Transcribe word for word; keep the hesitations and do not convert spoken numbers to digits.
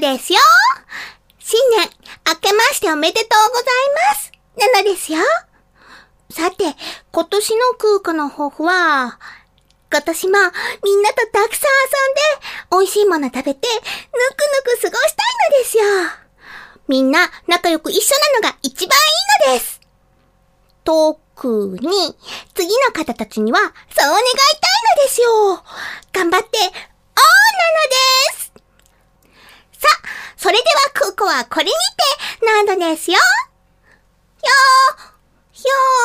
ですよ。新年、明けましておめでとうございます。ナナですよ。さて、今年の空花の抱負は、今年もみんなとたくさん遊んで、美味しいもの食べて、ぬくぬく過ごしたいのですよ。みんな仲良く一緒なのが一番いいのです。特に、次の方たちには、そう願いたいのですよ。頑張って、おーなのです。さあ、それでは空花はこれにて、なのですよ。ひょー、ひょー。